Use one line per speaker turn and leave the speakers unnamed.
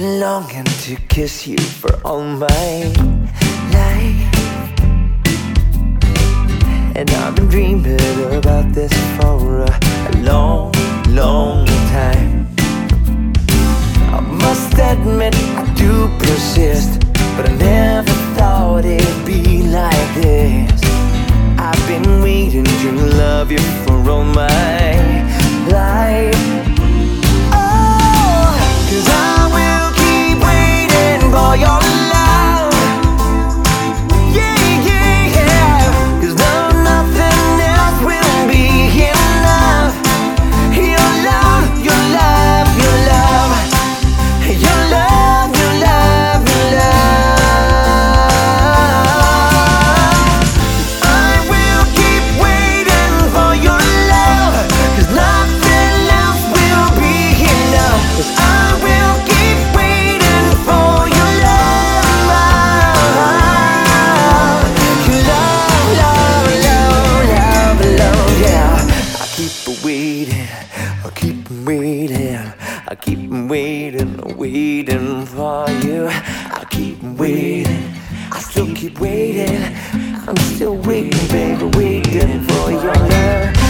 been longing to kiss you for all my life, and I've been dreaming about this for a long, long time. I must admit I do persist, but I never thought it'd be like this. I've been waiting to love you for all my life. Oh, 'cause I will keep waiting for your love. Yeah, yeah, yeah. 'Cause nothing else will be enough. Your love, your love, your love. Your love, your love, your love. I will keep waiting for your love, 'cause nothing else will be enough. 'Cause I will keep waiting for your love. Your love, love, love, love, love, yeah. I keep waiting, I keep waiting, I keep waiting, waiting for you. I keep waiting, I still keep waiting. I'm still waiting, baby, waiting for your love.